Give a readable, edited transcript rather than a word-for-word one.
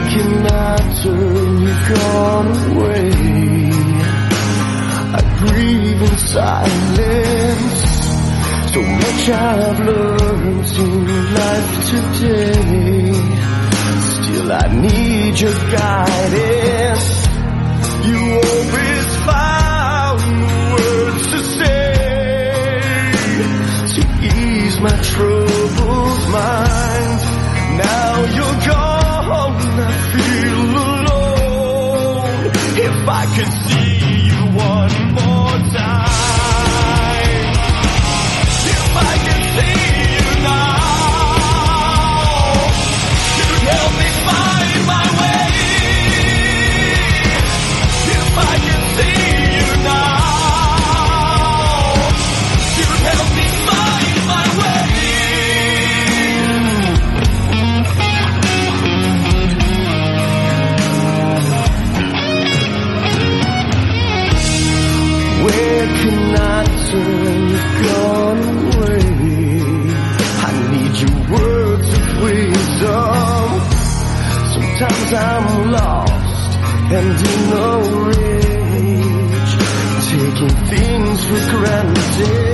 can I turn you gone away? I grieve in silence. So much I've learned in life today. Still I need your guidance. You always found the words to say to ease my troubled mind. Now you're gone, I feel alone. If I could see you one more time, if I could see you now, you'd help me find my way. If I could see you now, you'd help me find my way. Where can I turn? You've gone away. I need your words of wisdom. Sometimes I'm lost and in a rage, taking things for granted.